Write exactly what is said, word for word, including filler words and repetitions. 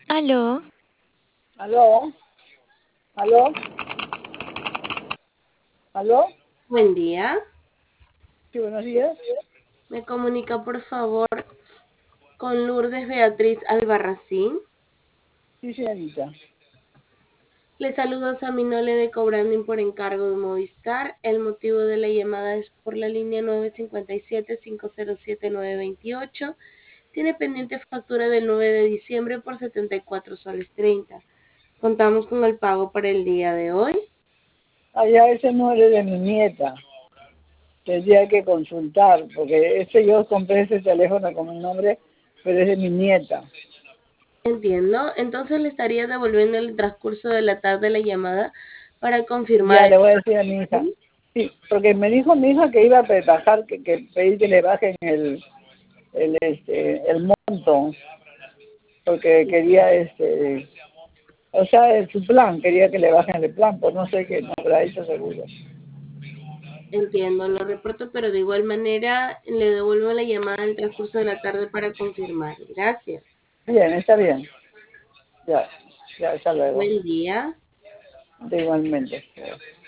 Aló, ¿Aló? ¿Aló? ¿Aló? Buen día. Sí, buenos días. Me comunica por favor con Lourdes Beatriz Albarracín. Sí, señorita. Le saludo a Saminole de Cobranding por encargo de Movistar. El motivo de la llamada es por la línea nueve cinco siete, cinco cero siete, nueve dos ocho. Tiene pendiente factura del nueve de diciembre por setenta y cuatro soles treinta. Contamos con el pago para el día de hoy. Allá ese número es de mi nieta. Tendría que consultar, porque este yo compré ese teléfono con mi nombre, pero es de mi nieta. Entiendo. Entonces le estaría devolviendo en el transcurso de la tarde la llamada para confirmar Ya el le voy a decir a mi hija. pago. Sí, porque me dijo mi hija que iba a bajar, que, que pedir que le bajen el, el, este, el monto, porque quería, este, o sea, el- su plan, quería que le bajen el plan, pues no sé qué, no habrá hecho seguro. Entiendo, lo reporto, pero de igual manera le devuelvo la llamada en el transcurso de la tarde para confirmar. Gracias. Bien, está bien. Ya, ya, hasta luego. Buen día. Igualmente.